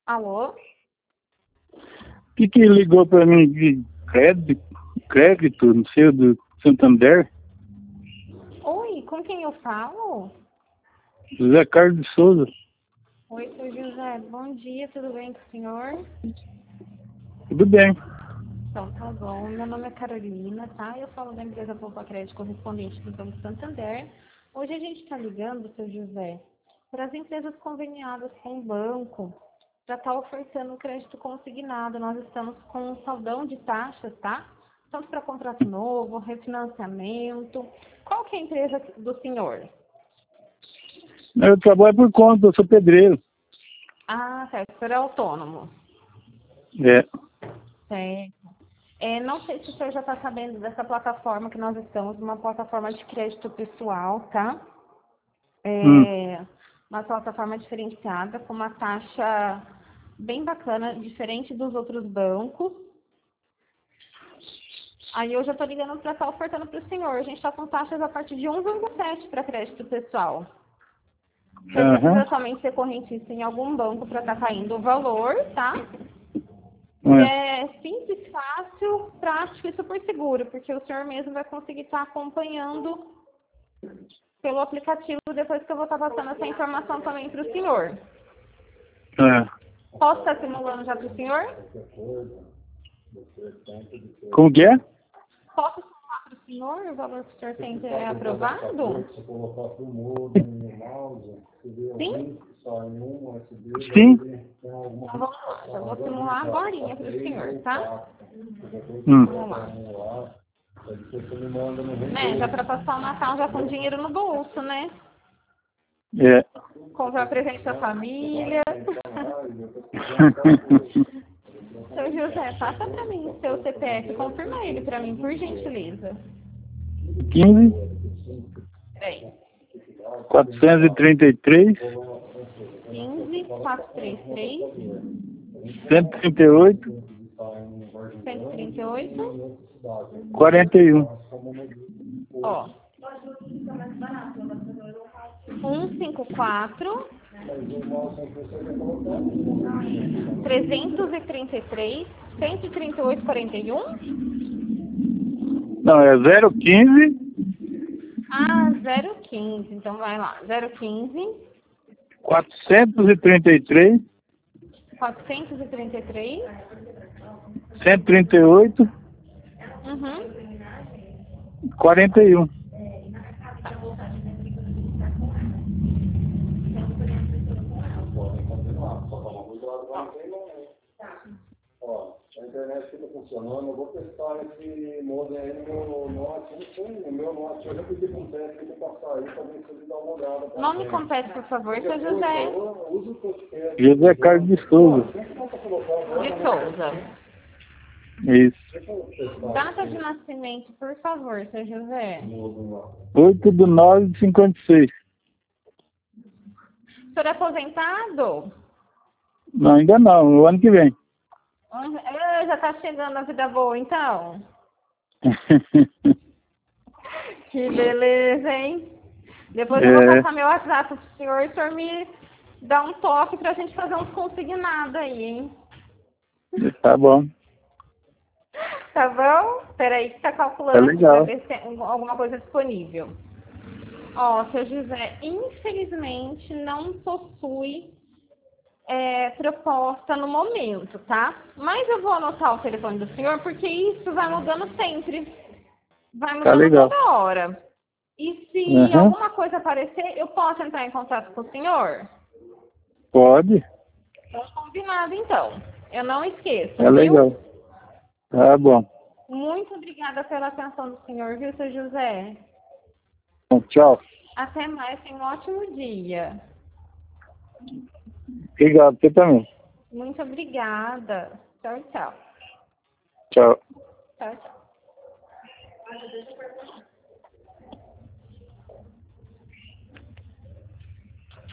Alô? Que ligou para mim de crédito, não sei, do Santander? Oi, com quem eu falo? José Carlos de Souza. Oi, seu José. Bom dia, tudo bem com o senhor? Tudo bem. Então, tá bom. Meu nome é Carolina, tá? Eu falo da empresa Poupa Crédito correspondente do Banco Santander. Hoje a gente está ligando, seu José, para as empresas conveniadas com o banco para estar ofertando crédito consignado. Nós estamos com um saldão de taxas, tá? Tanto para contrato novo, refinanciamento. Qual que é a empresa do senhor? Eu trabalho por conta, eu sou pedreiro. Ah, certo. O senhor é autônomo. É. Certo. Não sei se o senhor já está sabendo dessa plataforma que nós estamos, uma plataforma de crédito pessoal, tá? Hum. Uma plataforma diferenciada, com uma taxa bem bacana, diferente dos outros bancos. Aí eu já estou ligando para estar ofertando para o senhor. A gente está com taxas a partir de 1,7 para crédito pessoal. Você não Aham. precisa somente ser correntista em algum banco para estar caindo o valor, tá? E É. é simples, fácil, prático e super seguro, porque o senhor mesmo vai conseguir estar acompanhando pelo aplicativo depois que eu vou estar passando essa informação também para o senhor. É. Posso estar simulando já para o senhor? Como que é? Posso simular para o senhor o valor que o senhor tem que é aprovado? Sim? Sim. Então vamos lá, eu vou simular agora para o senhor, tá? Hum. Vamos lá. Né, já para passar o Natal já com dinheiro no bolso, né? É. Comprar presente para a família. Seu José, passa para mim o seu CPF, confirma ele para mim, por gentileza. 15, Peraí. 433, 15 433 138, 138. 41. Ó. 154 333 138 41. Não, é 015, Ah, 015. Então vai lá. 015 433, 433. 138, Uhum. 41. A internet fica funcionando, eu vou testar esse modem aí no Note, não sei, no meu Note, eu já pedi para um técnico passar aí para ver se ele dá uma olhada. Nome completo, por favor, seu José. Usa o podcast. José Carlos de Souza. De Souza. Isso. Data de nascimento, por favor, seu José. 8/9/56. O senhor é aposentado? Não, ainda não, o ano que vem. Já está chegando a vida boa, então? Que beleza, hein? Depois eu vou passar meu WhatsApp pro senhor e o senhor me dá um toque pra gente fazer uns consignados aí, hein? Tá bom. Tá bom? Peraí que tá Tá calculando aqui pra legal. ver se tem alguma coisa disponível. Ó, seu José, infelizmente não possui proposta no momento, tá? Mas eu vou anotar o telefone do senhor porque isso vai mudando sempre. Vai Tá mudando legal. toda hora. E se Uhum. alguma coisa aparecer, eu posso entrar em contato com o senhor? Pode. Então, combinado, então. Eu não esqueço, Tá viu? legal. Tá bom. Muito obrigada pela atenção do senhor, viu, seu José? Bom, tchau. Até mais, tenha um ótimo dia. Obrigado, você também. Muito obrigada. Tchau, tchau. Tchau. Tchau, tchau.